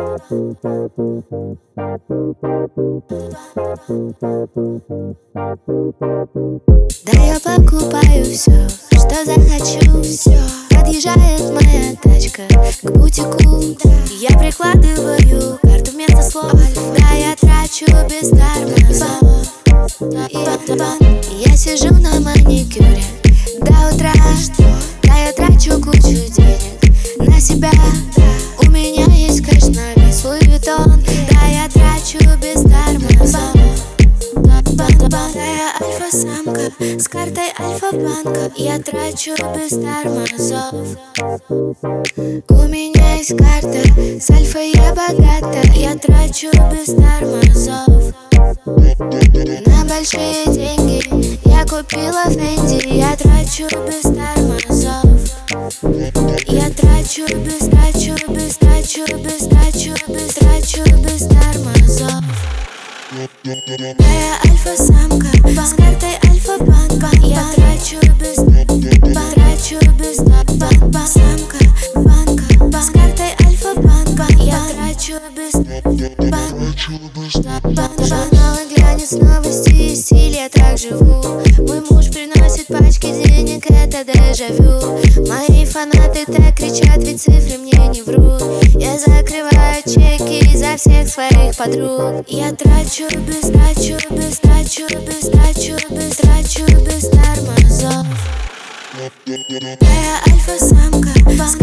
Да я покупаю все, что захочу, все. Подъезжает моя тачка к бутику. Я прикладываю карту вместо слов. Да я трачу без тормозов. Я сижу на маникюре до утра. Да я трачу кучу денег на себя. У меня есть кэш на весь Луи Виттон. Да я трачу без тормозов. Да я альфа-самка с картой Альфа-банка. Я трачу без тормозов. У меня есть карта с альфой, я богата. Я трачу без тормозов. На большие деньги я купила Фенди. Я трачу без тормозов. Я трачу без тормозов. Да я альфа-самка с картой Альфа-банка. Я трачу без самка банка с картой Альфа-банка. Я трачу без журналы глянец, новости и стиль. Я так живу. Мой муж приносит пачки денег, это дежавю. Мои фанаты так кричат, ведь цифры мне не врут. Я закрываю чеки за всех своих подруг. Я трачу без тормозов. Да я альфа-самка